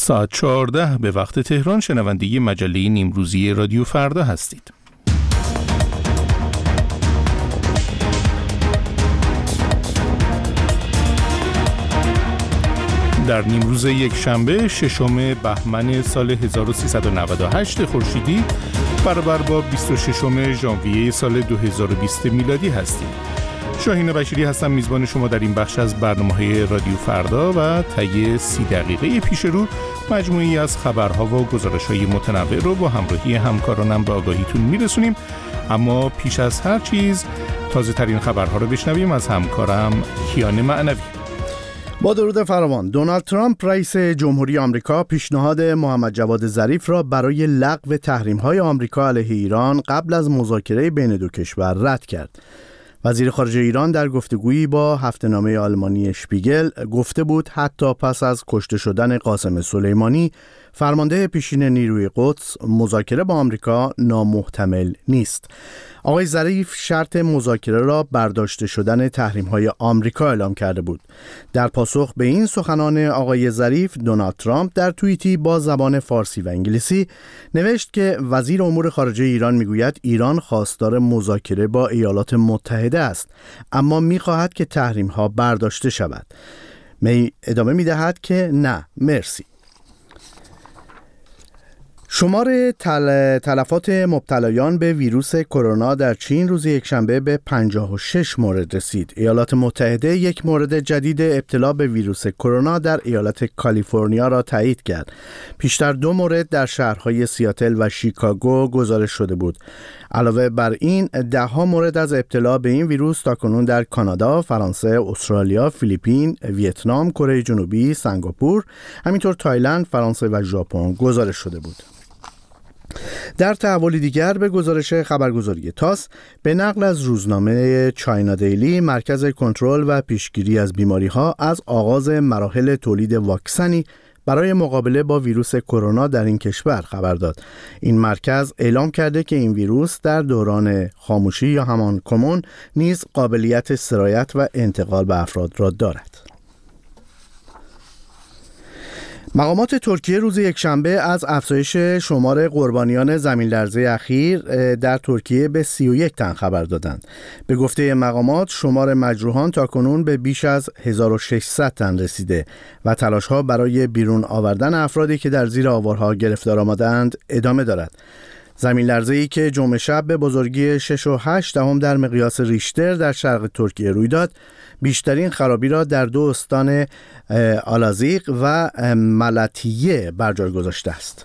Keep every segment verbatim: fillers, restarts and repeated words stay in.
ساعت چهارده به وقت تهران شنونده مجله نیمروزی رادیو فردا هستید. در نیمروز یک شنبه ششم بهمن سال هزار و سیصد و نود و هشت خورشیدی برابر با بیست و ششم ژانویه سال دو هزار و بیست میلادی هستیم. شاهین بشیری هستم، میزبان شما در این بخش از برنامه‌های رادیو فردا و طی سی دقیقه پیش رو مجموعی از خبرها و گزارش‌های متنوع رو با همراهی همکارانم به آگاهیتون میرسونیم. اما پیش از هر چیز تازه ترین خبرها رو بشنویم از همکارم کیان معنوی. با درود فراوان، دونالد ترامپ رئیس جمهوری آمریکا پیشنهاد محمد جواد ظریف را برای لغو تحریم‌های آمریکا علیه ایران قبل از مذاکره بین دو کشور رد کرد. وزیر خارجه ایران در گفتگویی با هفته‌نامه آلمانی شپیگل گفته بود حتی پس از کشته شدن قاسم سلیمانی، فرمانده پیشین نیروی قدس، مذاکره با آمریکا نامحتمل نیست. آقای ظریف شرط مذاکره را برداشته شدن تحریم‌های آمریکا اعلام کرده بود. در پاسخ به این سخنان آقای ظریف، دونالد ترامپ در توییتی با زبان فارسی و انگلیسی نوشت که وزیر امور خارجه ایران میگوید ایران خواستار مذاکره با ایالات متحده است، اما می‌خواهد که تحریم‌ها برداشته شود. می ادامه می‌دهد که نه، مرسی. شمار تل... تلفات مبتلایان به ویروس کرونا در چین روز یکشنبه به پنجاه و شش مورد رسید. ایالات متحده یک مورد جدید ابتلا به ویروس کرونا در ایالت کالیفرنیا را تایید کرد. پیشتر دو مورد در شهرهای سیاتل و شیکاگو گزارش شده بود. علاوه بر این، ده ها مورد از ابتلا به این ویروس تاکنون در کانادا، فرانسه، استرالیا، فیلیپین، ویتنام، کره جنوبی، سنگاپور، همینطور تایلند، فرانسه و ژاپن گزارش شده بود. در تحولی دیگر به گزارش خبرگزاری تاس به نقل از روزنامه چاینا دیلی، مرکز کنترل و پیشگیری از بیماری‌ها از آغاز مراحل تولید واکسنی برای مقابله با ویروس کرونا در این کشور خبر داد. این مرکز اعلام کرده که این ویروس در دوران خاموشی یا همان کمون نیز قابلیت سرایت و انتقال به افراد را دارد. مقامات ترکیه روز یکشنبه از افزایش شمار قربانیان زمین‌لرزه اخیر در ترکیه به سی و یک تن خبر دادند. به گفته مقامات شمار مجروحان تاکنون به بیش از هزار و ششصد تن رسیده و تلاش‌ها برای بیرون آوردن افرادی که در زیر آوارها گرفتار آمدند ادامه دارد. زمین‌لرزه‌ای که جمعه شب به بزرگی شش و هشت دهم در مقیاس ریشتر در شرق ترکیه روی داد، بیشترین خرابی را در دو استان آلازیق و ملاتیه بر جای گذاشته است.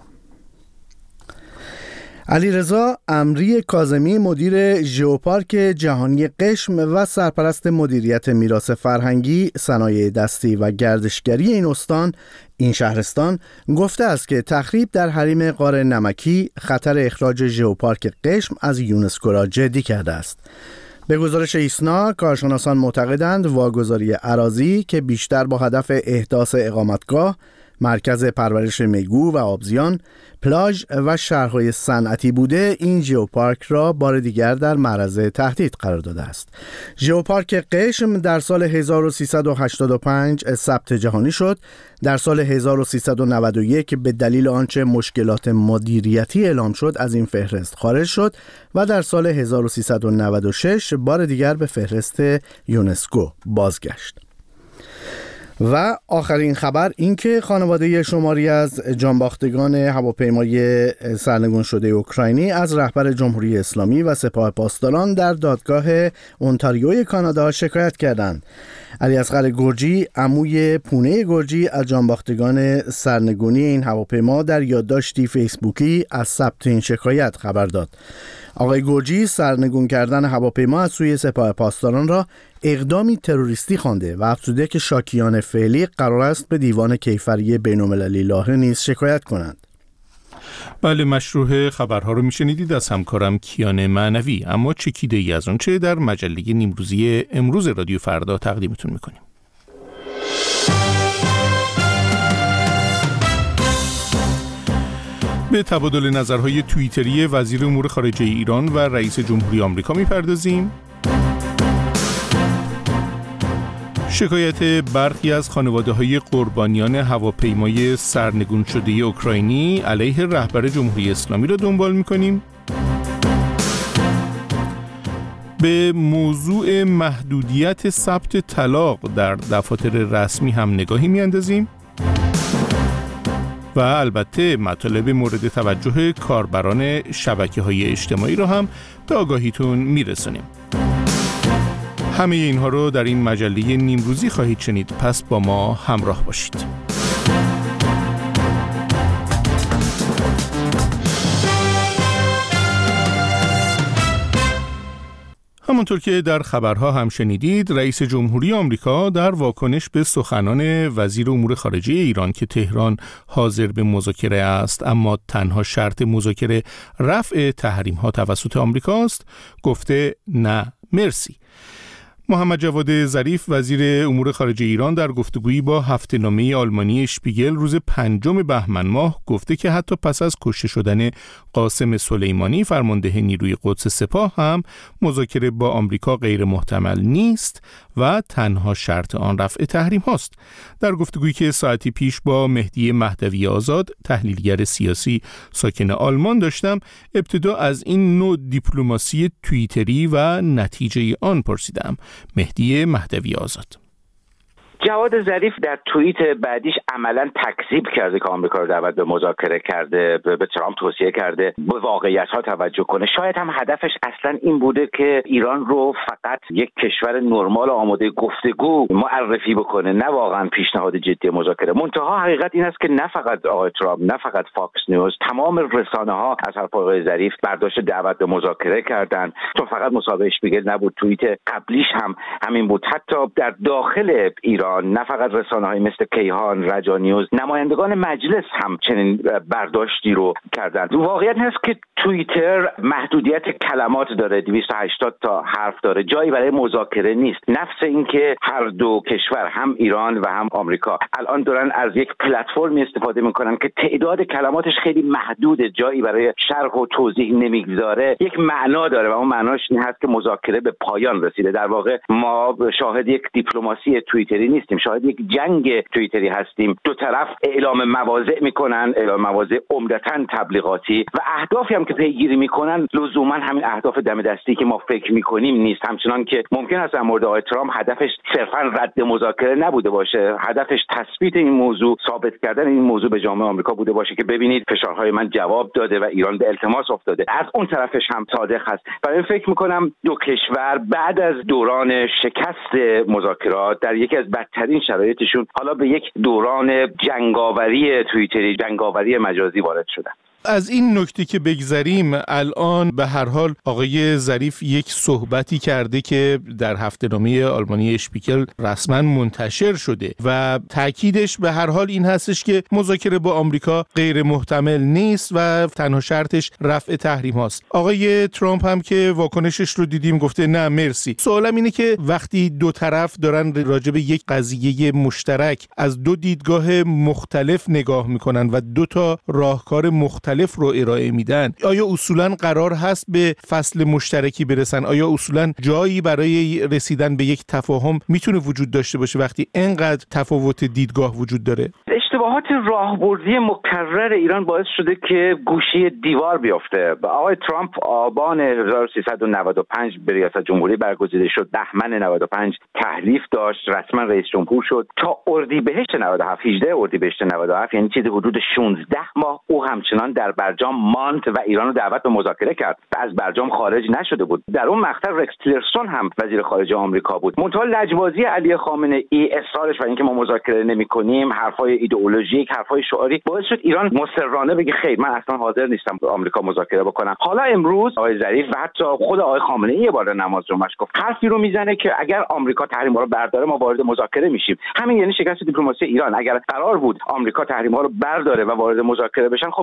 علیرضا امری کاظمی، مدیر ژئوپارک جهانی قشم و سرپرست مدیریت میراث فرهنگی، صنایع دستی و گردشگری این استان، این شهرستان، گفته است که تخریب در حریم غار نمکی خطر اخراج ژئوپارک قشم از یونسکو را جدی کرده است. به گزارش ایسنا، کارشناسان معتقدند واگذاری اراضی که بیشتر با هدف احداث اقامتگاه، مرکز پرورش میگو و آبزیان، پلاژ و شهرهای صنعتی بوده، این ژئوپارک را بار دیگر در معرض تهدید قرار داده است. ژئوپارک قشم در سال هزار و سیصد و هشتاد و پنج ثبت جهانی شد. در سال هزار و سیصد و نود و یک به دلیل آنچه مشکلات مدیریتی اعلام شد از این فهرست خارج شد و در سال هزار و سیصد و نود و شش بار دیگر به فهرست یونسکو بازگشت. و آخرین خبر این که خانواده شماری از جانباختگان هواپیمای سرنگون شده اوکراینی از رهبر جمهوری اسلامی و سپاه پاسداران در دادگاه اونتاریوی کانادا شکایت کردند. علیاصغر گرجی، عموی پونه گرجی، از جانباختگان سرنگونی این هواپیما در یادداشتی فیسبوکی از ثبت این شکایت خبر داد. آقای گرجی سرنگون کردن هواپیما از سوی سپاه پاسداران را اقدامی تروریستی خوانده و افزوده که شاکیان فعلی قرار است به دیوان کیفری بین‌المللی لاهه نیز شکایت کنند. بله، مشروع خبرها رو میشنیدید از همکارم کیان معنوی. اما چکیده ای از اونچه در مجله نیمروزی امروز رادیو فردا تقدیمتون میکنیم. به تبادل نظرهای توییتری وزیر امور خارجه ایران و رئیس جمهوری آمریکا میپردازیم. شکایت برخی از خانواده‌های قربانیان هواپیمای سرنگون شده اوکراینی علیه رهبر جمهوری اسلامی را دنبال می‌کنیم. به موضوع محدودیت ثبت طلاق در دفاتر رسمی هم نگاهی می‌اندازیم. و البته مطالب مورد توجه کاربران شبکه‌های اجتماعی را هم به آگاهیتون میرسونیم. همه اینها رو در این مجله نیمروزی خواهید شنید، پس با ما همراه باشید. همونطور که در خبرها هم شنیدید، رئیس جمهوری آمریکا در واکنش به سخنان وزیر امور خارجه ایران که تهران حاضر به مذاکره است اما تنها شرط مذاکره رفع تحریم‌ها توسط آمریکاست، گفته نه مرسی. محمد جواد ظریف وزیر امور خارجه ایران در گفتگویی با هفته‌نامه آلمانی اشپیگل روز پنجم بهمن ماه گفته که حتی پس از کشته شدن قاسم سلیمانی فرمانده نیروی قدس سپاه هم مذاکره با آمریکا غیر محتمل نیست و تنها شرط آن رفع تحریم هاست. در گفتگویی که ساعتی پیش با مهدی مهدوی آزاد تحلیلگر سیاسی ساکن آلمان داشتم، ابتدا از این نوع دیپلماسی توییتری و نتیجه آن پرسیدم. مهدی مهدوی آزاد: جواد ظریف در توییت بعدیش عملاً تکذیب کرده که آمریکا رو دعوت به مذاکره کرده، به ترامپ توصیه کرده به واقعیت‌ها توجه کنه. شاید هم هدفش اصلاً این بوده که ایران رو فقط یک کشور نرمال آماده گفتگو معرفی بکنه، نه واقعاً پیشنهاد جدی مذاکره. منتها حقیقت این است که نه فقط آقای ترامپ، نه فقط فاکس نیوز، تمام رسانه‌ها از حرف آقای ظریف برداشت دعوت به مذاکره کردن. چون فقط مصاحبه اشپیگل نبود، توییت قبلیش هم همین بود. حتی در داخل ایران نه فقط رسانه‌های مثل کیهان، رجا نیوز، نمایندگان مجلس هم چنین برداشتی رو کردند. واقعیت هست که توییتر محدودیت کلمات داره، دویست و هشتاد تا حرف داره، جایی برای مذاکره نیست. نفس این که هر دو کشور، هم ایران و هم آمریکا، الان دارن از یک پلتفرمی استفاده میکنن که تعداد کلماتش خیلی محدوده، جایی برای شرح و توضیح نمیگذاره، یک معنا داره و اون معناش این هست که مذاکره به پایان رسیده. در واقع ما شاهد یک دیپلماسی توییتری نیستیم، شاهد یک جنگ توییتری هستیم. دو طرف اعلام مواضع میکنن، اعلام مواضع عمدتاً تبلیغاتی، و اهدافی هم که پیگیری میکنن لزوما همین اهداف دم دستی که ما فکر میکنیم نیست. همچنان که ممکن است در مورد آقای ترامپ هدفش صرفاً رد مذاکره نبوده باشه، هدفش تثبیت این موضوع، ثابت کردن این موضوع به جامعه آمریکا بوده باشه که ببینید فشارهای من جواب داده و ایران به التماس افتاده. از اون طرفش هم صادق هست. برای فکر میکنم دو کشور بعد از دوران شکست مذاکرات در یکی از بدترین شرایطشون حالا به یک دوران جنگاوری توییتری، جنگاوری مجازی وارد شدن. از این نکته که بگذریم، الان به هر حال آقای ظریف یک صحبتی کرده که در هفته‌نامه آلمانی اشپیگل رسما منتشر شده و تاکیدش به هر حال این هستش که مذاکره با آمریکا غیر محتمل نیست و تنها شرطش رفع تحریم هاست. آقای ترامپ هم که واکنشش رو دیدیم گفته نه مرسی. سوالم اینه که وقتی دو طرف دارن راجع به یک قضیه مشترک از دو دیدگاه مختلف نگاه میکنن و دو تا راهکار مختلف رو ارائه میدن، آیا اصولاً قرار هست به فصل مشترکی برسن؟ آیا اصولاً جایی برای رسیدن به یک تفاهم میتونه وجود داشته باشه وقتی اینقدر تفاوت دیدگاه وجود داره؟ اشتباهات راهبردی مکرر ایران باعث شده که گوشه دیوار بیفته. آقای ترامپ آبان هزار و سیصد و نود و پنج به ریاست جمهوری برگزیده شد، بهمن نود و پنج تحلیف داشت، رسما رئیس جمهور شد. تا اردیبهشت نود و هفت، هجده اردیبهشت نود و هفت، یعنی چیزی حدود شانزده ماه او همچنان در برجام ماند و ایران رو دعوت به مذاکره کرد و از برجام خارج نشده بود. در اون مقطع رکس تیلرسون هم وزیر خارجه آمریکا بود. منتها لجبازی علی خامنه ای، اصرارش و اینکه ما مذاکره نمی‌کنیم، حرفای ایدئولوژیک، حرفای شعاری، باعث شد ایران مصرانه بگه خیر، من اصلا حاضر نیستم با آمریکا مذاکره بکنم. حالا امروز آقای ظریف و حتی خود آقای خامنه ای بار نماز جمعهش گفت، حرفی رو میزنه که اگر آمریکا تحریم‌ها رو برداره ما وارد مذاکره میشیم. همین یعنی شکست دیپلماسی ایران. اگر قرار بود آمریکا تحریم‌ها رو برداره و وارد مذاکره بشن، خب چرا اون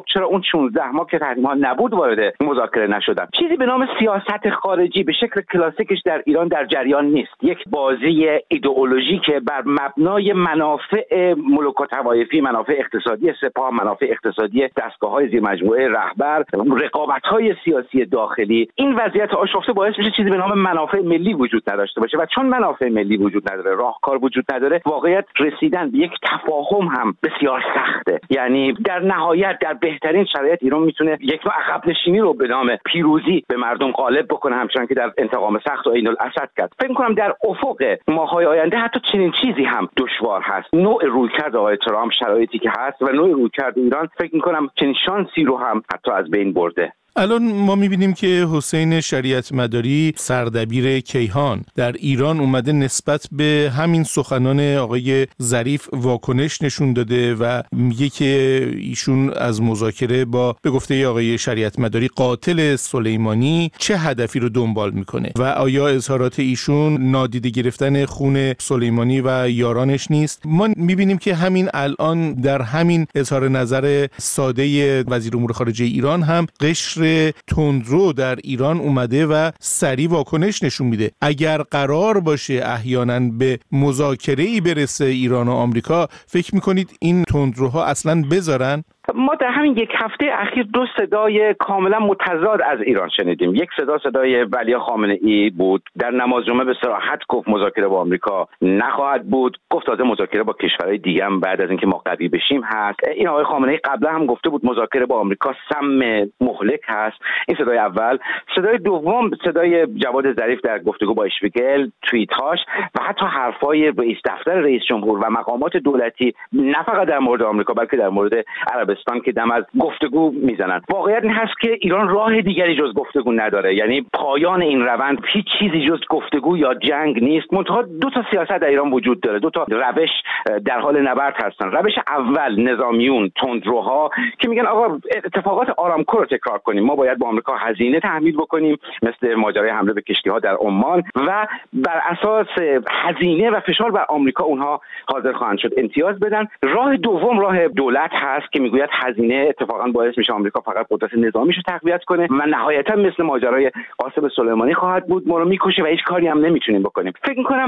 شانزده ماه که تحریم ها نبود وارد مذاکره نشدن. چیزی به نام سیاست خارجی به شکل کلاسیکش در ایران در جریان نیست. یک بازی ایدئولوژی که بر مبنای منافع ملوک و طوایفی، منافع اقتصادی سپاه، منافع اقتصادی دستگاه‌های زیر مجموعه رهبر، رقابت‌های سیاسی داخلی، این وضعیت آشفته باعث میشه چیزی به نام منافع ملی وجود نداشته باشه و چون منافع ملی وجود نداره، راهکار وجود نداره، واقعیت رسیدن به یک تفاهم هم بسیار سخته. یعنی در نهایت در بهترین شرایط ایران میتونه یک نوع عقب نشینی رو به نام پیروزی به مردم غالب بکنه، همچنان که در انتقام سخت و عین الاسد کرد. فکر می‌کنم در افق ماه‌های آینده حتی چنین چیزی هم دشوار هست. نوع رویکرد آقای ترامپ، شرایطی که هست و نوع رویکرد ایران، فکر می‌کنم چنین شانسی رو هم حتی از بین برده. الان ما می‌بینیم که حسین شریعت مداری سردبیر کیهان در ایران اومده نسبت به همین سخنان آقای ظریف واکنش نشون داده و میگه که ایشون از مذاکره با به گفته آقای شریعت مداری قاتل سلیمانی چه هدفی رو دنبال میکنه و آیا اظهارات ایشون نادیده گرفتن خون سلیمانی و یارانش نیست؟ ما می‌بینیم که همین الان در همین اظهار نظر ساده وزیر امور خارجه ایران هم قشر تندرو در ایران اومده و سریع واکنش نشون میده. اگر قرار باشه احیانا به مذاکره‌ای برسه ایران و آمریکا، فکر میکنید این تندروها اصلا بذارن؟ ما در همین یک هفته اخیر دو صدای کاملا متضاد از ایران شنیدیم. یک صدا صدای ولی خامنه‌ای بود، در نماز جمعه به صراحت گفت مذاکره با آمریکا نخواهد بود، گفت تازه مذاکره با کشورهای دیگه هم بعد از اینکه ما قوی بشیم هست. این آقای خامنه‌ای قبلا هم گفته بود مذاکره با آمریکا سم مهلک هست. این صدای اول. صدای دوم صدای جواد ظریف در گفتگو با اشپیگل، توییت‌هاش و حتی حرفای رئیس دفتر رئیس جمهور و مقامات دولتی، نه فقط در مورد آمریکا بلکه در مورد عربستان که دم از گفتگو میزنن. واقعیت این هست که ایران راه دیگری جز گفتگو نداره. یعنی پایان این روند هیچ چیزی جز گفتگو یا جنگ نیست. منتها دو تا سیاست در ایران وجود داره، دو تا روش در حال نبرد هستن. روش اول نظامیون، تندروها که میگن آقا اتفاقات آرامکو رو تکرار کنیم، ما باید با آمریکا هزینه تحمیل بکنیم مثل ماجرای حمله به کشتی‌ها در عمان و بر اساس هزینه و فشار بر آمریکا اونها حاضر خواهند شد امتیاز بدن. راه دوم راه دولت هست که میگوید هزینه اتفاقا باعث میشه آمریکا فقط قدرت نظامیش رو تقویت کنه و نهایتا مثل ماجرای قاسم سلیمانی خواهد بود، ما رو میکشه و هیچ کاری هم نمیتونیم بکنیم. فکر میکنم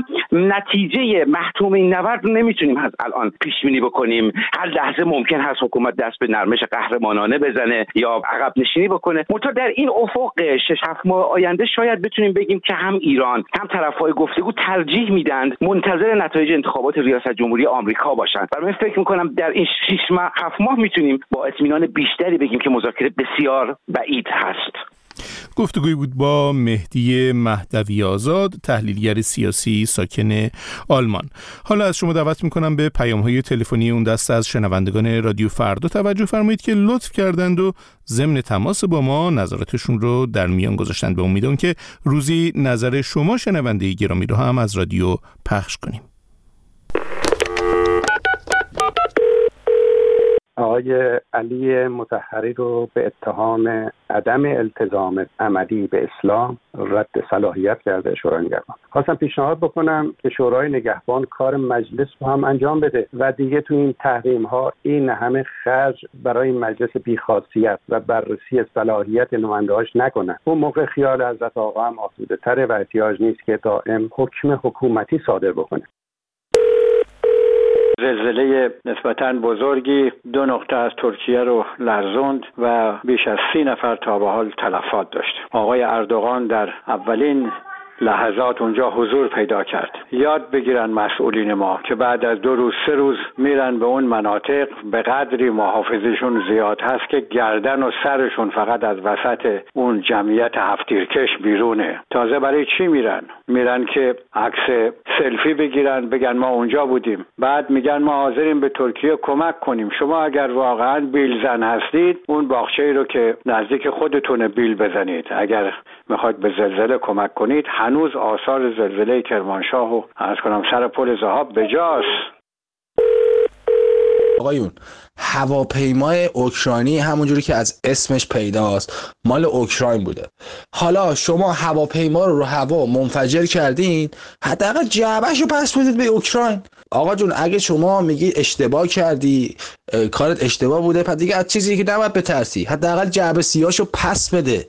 نتیجه محتوم این نبرد رو نمیتونیم از الان پیش بینی بکنیم. هر لحظه ممکن هست حکومت دست به نرمش قهرمانانه بزنه یا عقب نشینی بکنه. منتها در این افق شش هفت ماه آینده شاید بتونیم بگیم که هم ایران هم طرفای گفتگو ترجیح میدن منتظر نتایج انتخابات ریاست جمهوری آمریکا باشن. برای من فکر میکنم در این شش ماه هفت ماه میتونیم با اطمینان بیشتری بگیم که مذاکره بسیار بعید هست. گفتگوی بود با مهدی مهدوی آزاد، تحلیلگر سیاسی ساکن آلمان. حالا از شما دعوت میکنم به پیام‌های تلفنی اون دسته از شنوندگان رادیو فردا توجه فرمایید که لطف کردند و ضمن تماس با ما نظراتشون رو در میان گذاشتند. به امید اون که روزی نظر شما شنونده گرامی رو هم از رادیو پخش کنیم. آقای علی مطهری رو به اتهام عدم التزام عملی به اسلام رد صلاحیت کرده شورای نگهبان. خواستم پیشنهاد بکنم که شورای نگهبان کار مجلس رو هم انجام بده و دیگه تو این تحریم ها این همه خرج برای مجلس بیخاصیت و بررسی صلاحیت نماینده‌هاش نکنه. اون موقع خیال حضرت آقا هم آسوده تره و احتیاج نیست که دائم حکم حکومتی صادر بکنه. زلزله نسبتاً بزرگی دو نقطه از ترکیه رو لرزوند و بیش از سی نفر تا به حال تلفات داشت. آقای اردوغان در اولین لحظات اونجا حضور پیدا کرد. یاد بگیرن مسئولین ما که بعد از دو روز سه روز میرن به اون مناطق، به قدری محافظشون زیاد هست که گردن و سرشون فقط از وسط اون جمعیت هفتیرکش بیرونه. تازه برای چی میرن؟ میرن که عکس سلفی بگیرن، بگن ما اونجا بودیم. بعد میگن ما حاضریم به ترکیه کمک کنیم. شما اگر واقعا بیل زن هستید، اون باغچه‌ای رو که نزدیک خودتونه بیل بزنید. اگر میخواید به زلزله کمک کنید، هنوز آثار زلزله کرمانشاه و عرض کنم سر پل ذهاب بجاست. آقایون، هواپیمای اوکراینی همونجوری که از اسمش پیداست مال اوکراین بوده. حالا شما هواپیما رو رو هوا منفجر کردین، حداقل جعبه‌شو پس بدید به اوکراین. آقا جون اگه شما میگی اشتباه کردی، کارت اشتباه بوده، پس دیگه از چیزی که نباید بترسی، حداقل جعبه سیاهشو پس بده.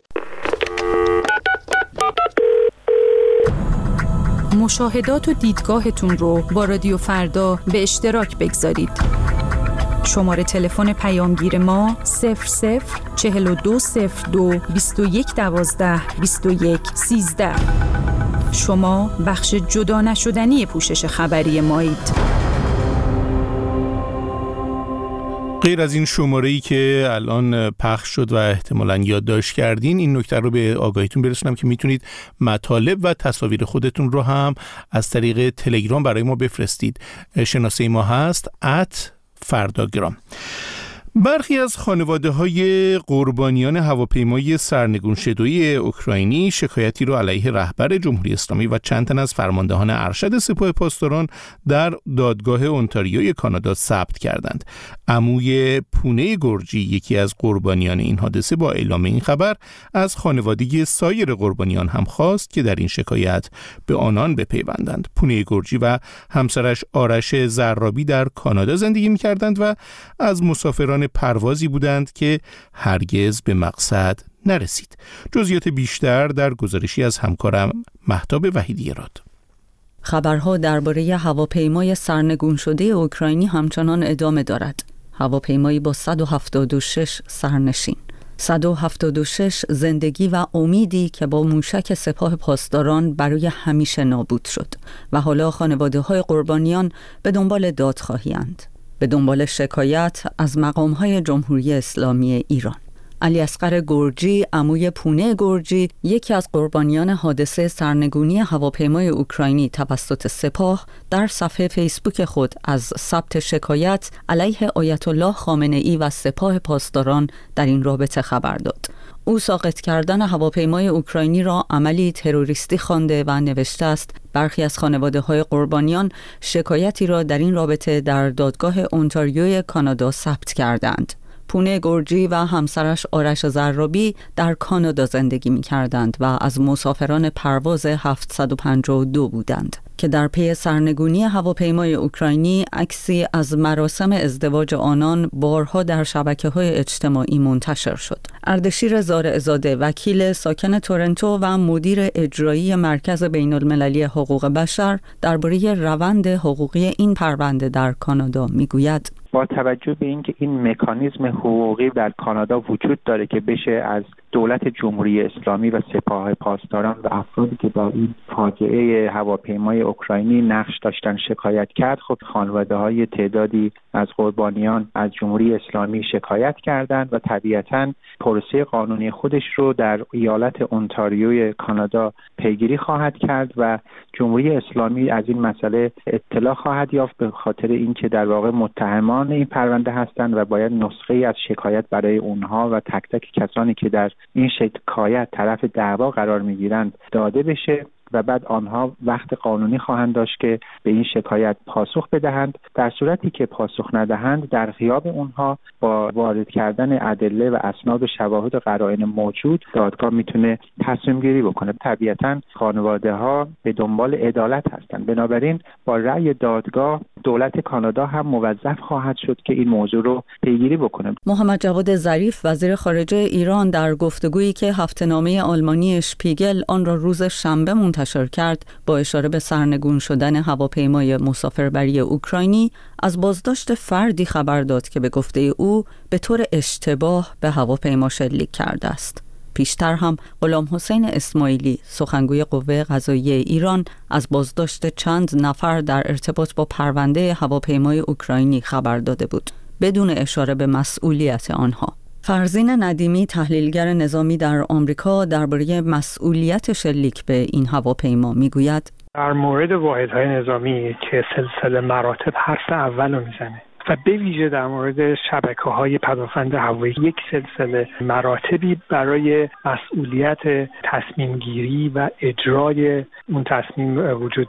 مشاهدات و دیدگاهتون رو با رادیو فردا به اشتراک بگذارید. شماره تلفن پیامگیر ما صفر صفر چهل و دو صفر دو بیست و یک دوازده بیست و یک سیزده. شما بخش جدا نشدنی پوشش خبری مایید. غیر از این شماره‌ای که الان پخش شد و احتمالاً یادداشت کردین، این نکته رو به آگاهیتون برسونم که میتونید مطالب و تصاویر خودتون رو هم از طریق تلگرام برای ما بفرستید. شناسه ما هست ات فرداگرام. برخی از خانواده‌های قربانیان هواپیمای سرنگون شده‌ای اوکراینی شکایتی را علیه رهبر جمهوری اسلامی و چند تن از فرماندهان ارشد سپاه پاسداران در دادگاه اونتاریوی کانادا ثبت کردند. عموی پونه گرجی، یکی از قربانیان این حادثه، با اعلام این خبر از خانواده سایر قربانیان هم خواست که در این شکایت به آنان بپیوندند. پونه گرجی و همسرش آرش زرابی در کانادا زندگی می‌کردند و از مسافران پروازی بودند که هرگز به مقصد نرسید. جزئیات بیشتر در گزارشی از همکارم مهتاب وحیدی راد. خبرها درباره هواپیمای سرنگون شده اوکراینی همچنان ادامه دارد. هواپیمایی با صد و هفتاد و شش سرنشین، صد و هفتاد و شش زندگی و امیدی که با موشک سپاه پاسداران برای همیشه نابود شد و حالا خانواده‌های قربانیان به دنبال دادخواهی‌اند، به دنبال شکایت از مقام‌های جمهوری اسلامی ایران. علی اصغر گرجی، عموی پونه گرجی، یکی از قربانیان حادثه سرنگونی هواپیمای اوکراینی توسط سپاه، در صفحه فیسبوک خود از ثبت شکایت علیه آیت الله خامنه‌ای و سپاه پاسداران در این رابطه خبر داد. او ساقط کردن هواپیمای اوکراینی را عملی تروریستی خوانده و نوشته است برخی از خانواده‌های قربانیان شکایتی را در این رابطه در دادگاه اونتاریوی کانادا ثبت کردند. پونه گرجی و همسرش آرش زرابی در کانادا زندگی می‌کردند و از مسافران پرواز هفتصد و پنجاه و دو بودند که در پی سرنگونی هواپیمای اوکراینی عکسی از مراسم ازدواج آنان بارها در شبکه‌های اجتماعی منتشر شد. اردشیر زارعزاده، وکیل ساکن تورنتو و مدیر اجرایی مرکز بین‌المللی حقوق بشر، درباره روند حقوقی این پرونده در کانادا می‌گوید: با توجه به اینکه این مکانیزم حقوقی در کانادا وجود داره که بشه از دولت جمهوری اسلامی و سپاه پاسداران و افرادی که در این فاجعه هواپیمای اوکراینی نقش داشتن شکایت کرد، خب خانواده‌های تعدادی از قربانیان از جمهوری اسلامی شکایت کردند و طبیعتاً پروسه قانونی خودش رو در ایالت اونتاریوی کانادا پیگیری خواهد کرد و جمهوری اسلامی از این مسئله اطلاع خواهد یافت، به خاطر اینکه در واقع متهمان این پرونده هستند و باید نسخه‌ای از شکایت برای اونها و تک تک کسانی که در این شکایت طرف دعوا قرار می‌گیرند داده بشه و بعد آنها وقت قانونی خواهند داشت که به این شکایت پاسخ بدهند. در صورتی که پاسخ ندهند، در غیاب اونها با وارد کردن ادله و اسناد و شواهد و قرائن موجود، دادگاه میتونه تصمیم گیری بکنه. طبیعتاً خانواده ها به دنبال عدالت هستند، بنابراین با رأی دادگاه دولت کانادا هم موظف خواهد شد که این موضوع رو پیگیری بکنه. محمد جواد ظریف، وزیر خارجه ایران، در گفتگویی که هفته‌نامه آلمانی شپیگل آن را روز شنبه منتشر کرد، با اشاره به سرنگون شدن هواپیمای مسافربری اوکراینی، از بازداشت فردی خبر داد که به گفته او به طور اشتباه به هواپیما شلیک کرده است. پیشتر هم غلام حسین اسماعیلی، سخنگوی قوه قضاییه ایران، از بازداشت چند نفر در ارتباط با پرونده هواپیمای اوکراینی خبر داده بود، بدون اشاره به مسئولیت آنها. فرزین ندیمی، تحلیلگر نظامی در آمریکا، درباره مسئولیت شلیک به این هواپیما میگوید: در مورد واحدهای نظامی که سلسله مراتب حرف اول رو میزنه و به ویژه در مورد شبکه‌های پدافند هوایی یک سلسله مراتبی برای مسئولیت تصمیم گیری و اجرای اون تصمیم وجود داره.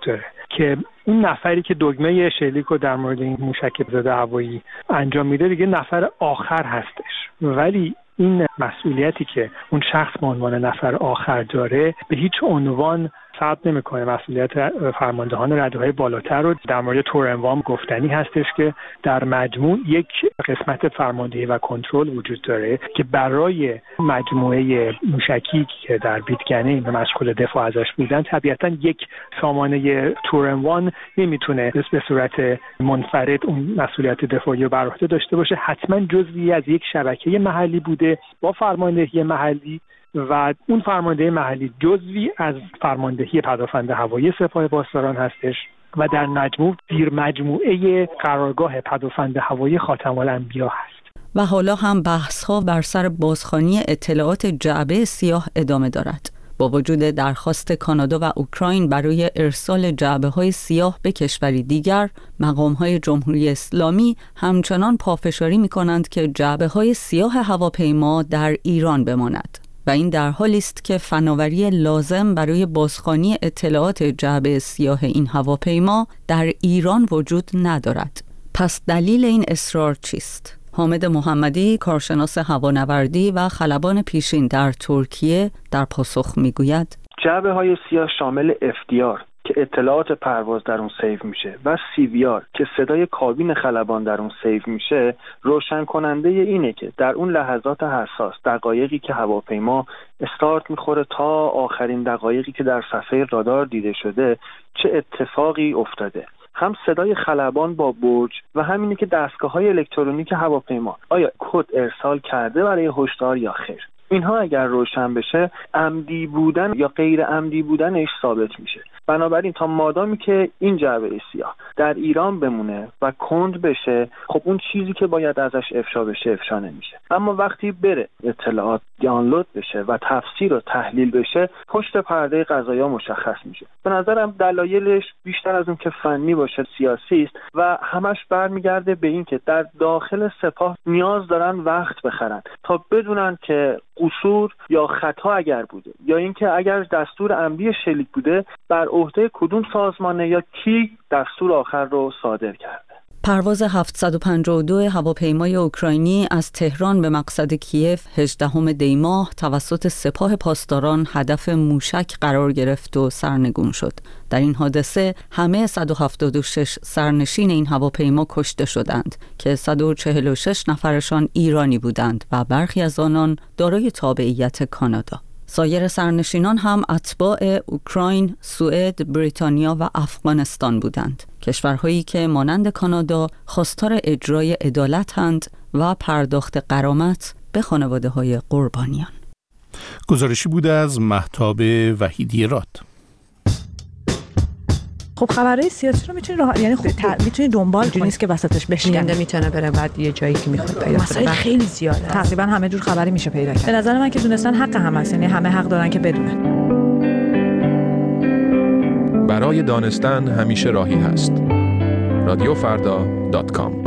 که اون نفری که دگمه شلیک رو در مورد این موشک ضد هوایی انجام میده دیگه نفر آخر هستش، ولی این مسئولیتی که اون شخص به عنوان نفر آخر داره به هیچ عنوان ثبت نمی‌کنه. مسئولیت فرماندهان رده‌های بالاتر رو در مورد تورنوام گفتنی هستش که در مجموع یک قسمت فرماندهی و کنترل وجود داره که برای مجموعه موشکی که در بیتگنه مشغول دفاع ازش بودن طبیعتاً یک سامانه تورنوام نمیتونه به صورت منفرد اون مسئولیت دفاعی رو بر عهده داشته باشه، حتما جزئی از یک شبکه محلی بوده با فرماندهی محلی و اون فرماندهی محلی جزوی از فرماندهی پدافند هوایی سپاه پاسداران هستش و در مجموع زیر مجموعه قرارگاه پدافند هوایی خاتم الانبیا هست. و حالا هم بحث‌ها بر سر بازخوانی اطلاعات جعبه سیاه ادامه دارد. با وجود درخواست کانادا و اوکراین برای ارسال جعبه‌های سیاه به کشوری دیگر، مقام‌های جمهوری اسلامی همچنان پافشاری می‌کنند که جعبه‌های سیاه هواپیما در ایران بماند. و این در حالی است که فناوری لازم برای بازخوانی اطلاعات جعبه سیاه این هواپیما در ایران وجود ندارد. پس دلیل این اصرار چیست؟ حامد محمدی، کارشناس هوانوردی و خلبان پیشین در ترکیه، در پاسخ میگوید جعبه های سیاه شامل اف دی آر که اطلاعات پرواز در اون سیو میشه و سی وی آر که صدای کابین خلبان در اون سیو میشه، روشن کننده اینه که در اون لحظات حساس، دقایقی که هواپیما استارت میخوره تا آخرین دقایقی که در صفحه رادار دیده شده، چه اتفاقی افتاده. هم صدای خلبان با برج و همینه که دستگاه‌های الکترونیک هواپیما آیا کد ارسال کرده برای هشدار یا خیر. اینها اگر روشن بشه، عمدی بودن یا غیر عمدی بودنش ثابت میشه. بنابراین تا مادامی که این جعبه سیاه در ایران بمونه و کند بشه، خب اون چیزی که باید ازش افشا بشه افشا نمیشه. اما وقتی بره اطلاعات دانلود بشه و تفسیر و تحلیل بشه، پشت پرده قضایا مشخص میشه. به نظرم دلایلش بیشتر از اون که فنی باشه سیاسی است و همش برمیگرده به این که در داخل سپاه نیاز دارن وقت بخرن تا بدونن که قصور یا خطا اگر بوده یا اینکه اگر دستور امری شلیک بوده بر عهده کدوم سازمانه یا کی دستور آخر رو صادر کرده. پرواز هفتصد و پنجاه و دو هواپیمای اوکراینی از تهران به مقصد کیف هجدهم دی ماه توسط سپاه پاسداران هدف موشک قرار گرفت و سرنگون شد. در این حادثه همه صد و هفتاد و شش سرنشین این هواپیما کشته شدند که صد و چهل و شش نفرشان ایرانی بودند و برخی از آنان دارای تابعیت کانادا. سایر سرنشینان هم اتباع اوکراین، سوئد، بریتانیا و افغانستان بودند. کشورهایی که مانند کانادا خواستار اجرای عدالت‌اند و پرداخت غرامت به خانواده‌های قربانیان. گزارشی بوده از مهتاب وحیدی راد. خب خبرهای سیاسی رو میتونی راه... یعنی خب ت... میتونی دنبال کنی، نیست که وسطش بشکنه. میتونه بره بعد یه جایی که میخواد پیدا کنه. مسائل خیلی زیاده. تقریبا همه جور خبری میشه پیدا کرد. به نظر من که دونستن حق همه است، یعنی همه حق دارن که بدونن. برای دانستن همیشه راهی هست. رادیو فردا دات کام.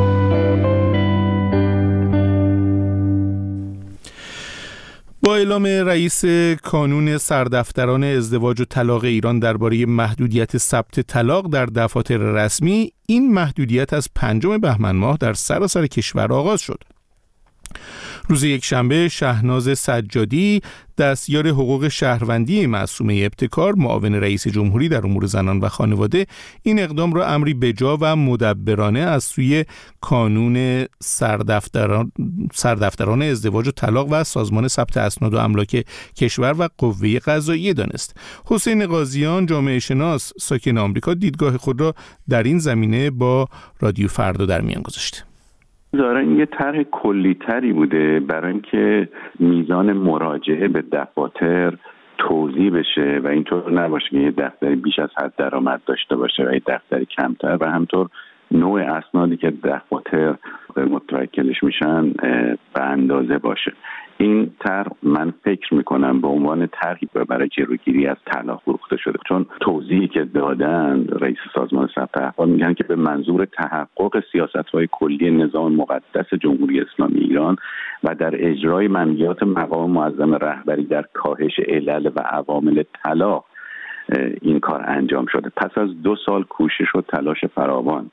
با اعلام رئیس کانون سردفتران ازدواج و طلاق ایران درباره محدودیت ثبت طلاق در دفاتر رسمی، این محدودیت از پنجم بهمن ماه در سراسر کشور آغاز شد. روز یکشنبه شهناز سجادی، دستیار حقوق شهروندی معصومه ابتکار، معاون رئیس جمهوری در امور زنان و خانواده، این اقدام را امری بجا و مدبرانه از سوی کانون سردفتران سردفتران ازدواج و طلاق و سازمان ثبت اسناد و املاک کشور و قوه قضاییه دانست. حسین قاضیان، جامعه شناس ساکن آمریکا، دیدگاه خود را در این زمینه با رادیو فردا در میان گذاشت. ظاهرا این یه طرح کلی‌تری بوده برای اینکه میزان مراجعه به دفاتر توزیع بشه و اینطور نباشه که یه دفتری بیش از حد درآمد داشته باشه و یه دفتری کمتر، و همطور نوع اسنادی که دفاتر متوکلش میشن به اندازه باشه. این طرح من فکر میکنم به عنوان طرحی برای جلوگیری از طلاق فروخته شده، چون توضیحی که دادن رئیس سازمان ثبت احوال میگن که به منظور تحقق سیاست‌های کلی نظام مقدس جمهوری اسلامی ایران و در اجرای منویات مقام معظم رهبری در کاهش علل و عوامل طلاق این کار انجام شده. پس از دو سال کوشش و تلاش فراوان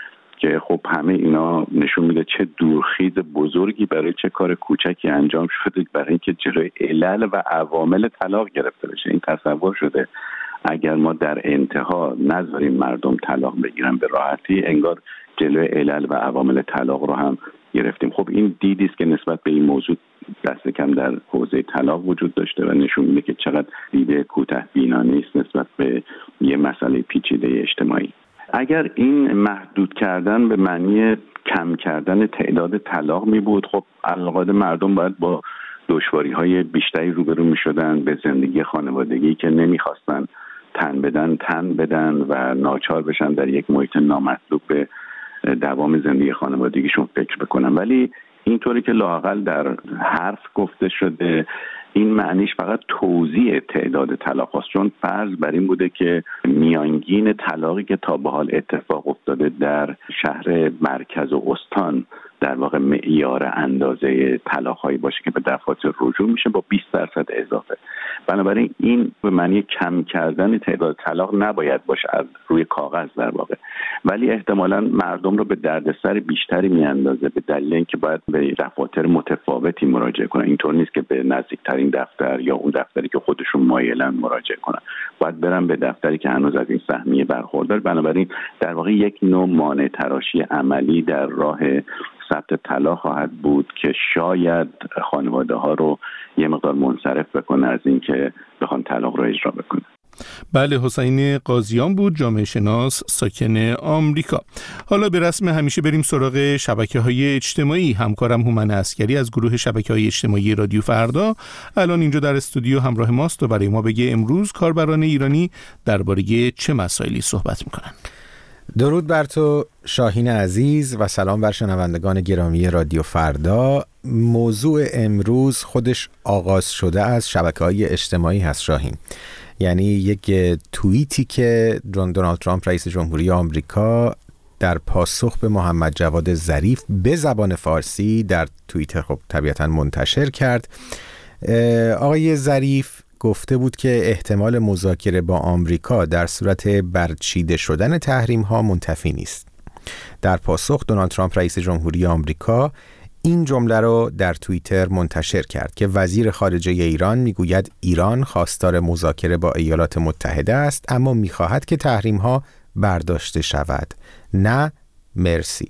که خب همه اینا نشون میده چه دورخیز بزرگی برای چه کار کوچکی انجام شده برای اینکه جلوی علل و عوامل طلاق گرفته بشه. این تصور شده اگر ما در انتها نذاریم مردم طلاق بگیرن به راحتی، انگار جلوی علل و عوامل طلاق رو هم گرفتیم. خب این دیدی است که نسبت به این موضوع دست کم در حوزه طلاق وجود داشته و نشون میده که چقدر دیده کوتاه بینانه است نسبت به یه مسئله پیچیده اجتماعی. اگر این محدود کردن به معنی کم کردن تعداد طلاق می بود، خب علاقه مردم باید با دشواری‌های بیشتری روبرو می‌شدن، به زندگی خانوادگی که نمی‌خواستن تن بدن تن بدن و ناچار بشن در یک محیط نامطلوب به دوام زندگی خانوادگیشون فکر بکنن. ولی اینطوری که لااقل در حرف گفته شده، این معنیش فقط توزیع تعداد طلاق است، چون فرض بر این بوده که میانگین طلاقی که تا به حال اتفاق افتاده در شهر مرکز و استان در واقع معیار اندازه طلاق‌هایی باشه که به دفاتر رجوع میشه با بیست درصد اضافه. بنابراین این به معنی کم کردن تعداد طلاق نباید باشه از روی کاغذ در واقع، ولی احتمالاً مردم رو به دردسر بیشتری میاندازه به دلیل اینکه باید به دفاتر متفاوتی مراجعه کنن. اینطور نیست که به نزدیکترین دفتر یا اون دفتری که خودشون مایلن مراجعه کنن، باید برن به دفتری که هنوز از این سهمیه برخوردار. بنابراین در واقع یک نوع مانع تراشی عملی در راه ثبت طلاق خواهد بود که شاید خانواده ها رو یه مقدار منصرف بکنه از اینکه بخوان طلاق رو اجرا بکنه. بله، حسین قاضیان بود، جامعه شناس ساکن آمریکا. حالا به رسم همیشه بریم سراغ شبکه‌های اجتماعی. همکارم هومن عسکری از گروه شبکه‌های اجتماعی رادیو فردا الان اینجا در استودیو همراه ماست و برای ما بگه امروز کاربران ایرانی درباره چه مسائلی صحبت می‌کنن. درود بر تو شاهین عزیز و سلام بر شنوندگان گرامی رادیو فردا. موضوع امروز خودش آغاز شده از شبکه‌های اجتماعی هست شاهین، یعنی یک توییتی که دونالد ترامپ رئیس جمهوری آمریکا در پاسخ به محمد جواد ظریف به زبان فارسی در توییتر خب طبیعتاً منتشر کرد. آقای ظریف گفته بود که احتمال مذاکره با آمریکا در صورت برچیده شدن تحریم ها منتفی نیست. در پاسخ دونالد ترامپ رئیس جمهوری آمریکا این جمله رو در توییتر منتشر کرد که وزیر خارجه ایران میگوید ایران خواستار مذاکره با ایالات متحده است، اما میخواهد که تحریم ها برداشته شود. نه مرسی.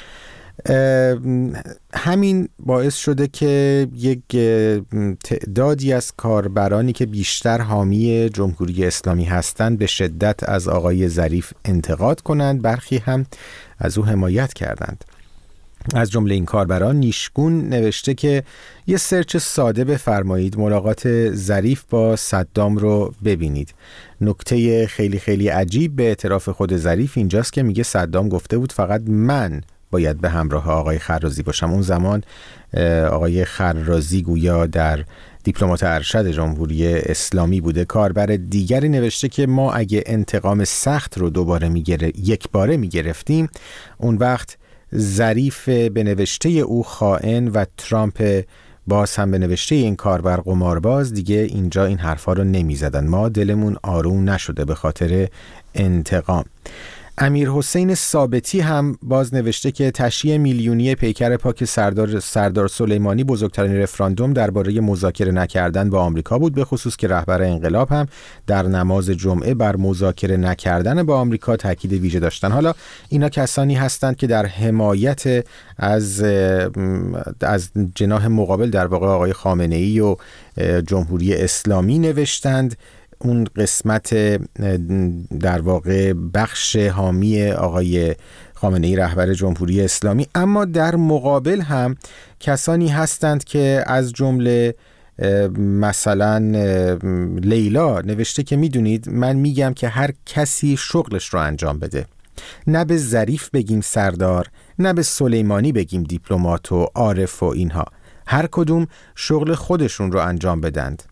همین باعث شده که یک تعدادی از کاربرانی که بیشتر حامی جمهوری اسلامی هستند به شدت از آقای ظریف انتقاد کنند، برخی هم از او حمایت کردند. از جمله این کاربران نیشگون نوشته که یه سرچ ساده بفرمایید ملاقات ظریف با صدام رو ببینید. نکته خیلی خیلی عجیب به اعتراف خود ظریف اینجاست که میگه صدام گفته بود فقط من باید به همراه آقای خرازی باشم. اون زمان آقای خرازی گویا در دیپلمات ارشد جمهوری اسلامی بوده. کاربر دیگری نوشته که ما اگه انتقام سخت رو دوباره میگیره یک باره میگرفتیم، اون وقت ظریف به نوشته او خائن و ترامپ باز هم به نوشته این کاربر قمارباز دیگه اینجا این حرفا رو نمیزدن. ما دلمون آروم نشده به خاطر انتقام. امیر حسین ثابتی هم باز نوشته که تشییع میلیونی پیکر پاک سردار سردار سلیمانی بزرگترین رفراندوم درباره مذاکره نکردن با آمریکا بود، به خصوص که رهبر انقلاب هم در نماز جمعه بر مذاکره نکردن با آمریکا تاکید ویژه داشتن. حالا اینا کسانی هستند که در حمایت از از جناح مقابل در واقع آقای خامنه‌ای و جمهوری اسلامی نوشتند. اون قسمت در واقع بخش حامی آقای خامنه‌ای رهبر جمهوری اسلامی. اما در مقابل هم کسانی هستند که از جمله مثلا لیلا نوشته که میدونید من میگم که هر کسی شغلش رو انجام بده، نه به ظریف بگیم سردار، نه به سلیمانی بگیم دیپلمات و عارف و اینها، هر کدوم شغل خودشون رو انجام بدند.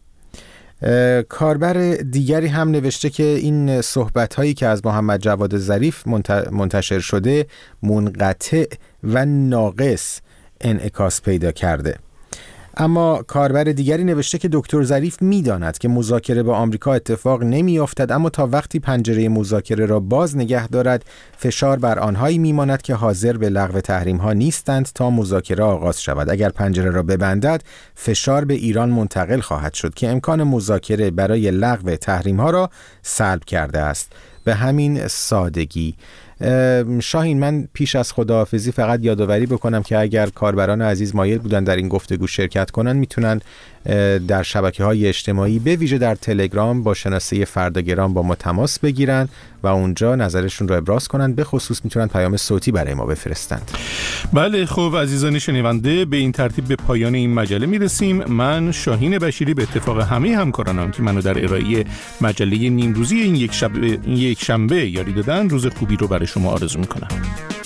کاربر دیگری هم نوشته که این صحبت‌هایی که از محمد جواد ظریف منتشر شده منقطع و ناقص انعکاس پیدا کرده. اما کاربر دیگری نوشته که دکتر ظریف می‌داند که مذاکره با آمریکا اتفاق نمی‌افتد، اما تا وقتی پنجره مذاکره را باز نگه دارد فشار بر آنهایی می‌ماند که حاضر به لغو تحریم‌ها نیستند تا مذاکره آغاز شود. اگر پنجره را ببندد فشار به ایران منتقل خواهد شد که امکان مذاکره برای لغو تحریم‌ها را سلب کرده است. به همین سادگی. شاهین، من پیش از خداحافظی فقط یادآوری بکنم که اگر کاربران عزیز مایل بودن در این گفتگو شرکت کنن میتونن در شبکه‌های اجتماعی به ویژه در تلگرام با شناسه فرداگرام با ما تماس بگیرن و اونجا نظرشون رو ابراز کنن. به خصوص میتونن پیام صوتی برای ما بفرستند. بله خب عزیزان شنونده، به این ترتیب به پایان این مجله میرسیم. من شاهین بشیری به اتفاق همه همکارانم که منو در ارائه مجله نیمروزی این یک شب این یک شنبه یاری دادن، روز خوبی رو برای شما آرزو میکنم.